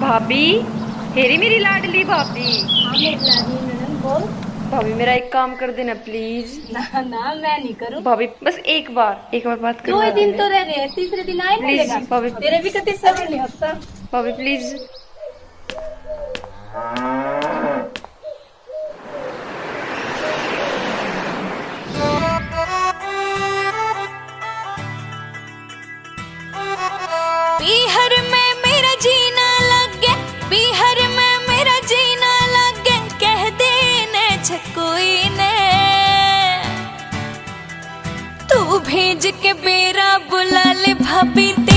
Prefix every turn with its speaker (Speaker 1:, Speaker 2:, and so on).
Speaker 1: भाभी, हेरी मेरी लाडली भाभी।
Speaker 2: हाँ मेरी लाडली ननद बोल।
Speaker 1: भाभी मेरा एक काम कर देना प्लीज।
Speaker 2: ना ना मैं नहीं करूँ।
Speaker 1: भाभी बस एक बार बात
Speaker 2: दो ही
Speaker 1: करवा
Speaker 2: दिन
Speaker 1: देना।
Speaker 2: तो रह गए, तीसरे दिन आए ना
Speaker 1: प्लीज
Speaker 2: लेगा।
Speaker 1: भाभी।
Speaker 2: तेरे भी कति सब्र नहीं होता।
Speaker 1: भाभी प्लीज।
Speaker 3: पीहर में मेरा जीना लग गया, पीहर में मेरा जीना लग गया, कह देने कोई ने तू भेज के बेरा बुला ले भाभी।